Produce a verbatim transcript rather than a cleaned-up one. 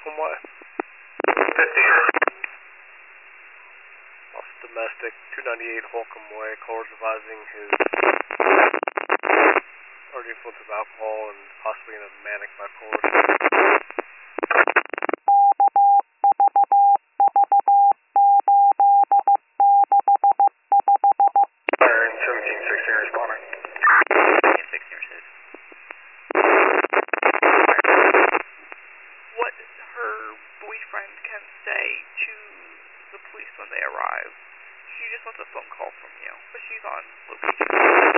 Holcomb Way. fifty. Lost domestic, two ninety-eight Holcomb Way, callers advising his already influence of alcohol and possibly in a manic bipolar. seventeen sixteen responding. seventeen sixteen received. What her boyfriend can say to the police when they arrive. She just wants a phone call from you, but she's on location.